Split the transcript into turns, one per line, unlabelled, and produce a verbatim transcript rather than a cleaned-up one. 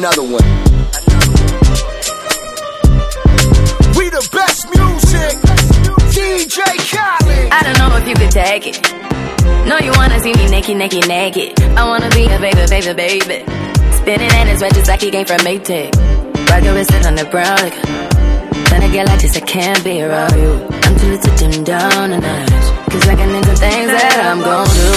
another one. We the best music, D J Khaled.
I don't know if you could take it. No, you wanna see me naked, naked, naked. I wanna be a baby, baby, baby. Spinning in his red just like he came from Maytag. Roger is sitting on the brown like when I get like this, I can't be around you. I'm too little to dim down a notch, cause I can into things that I'm gon' do.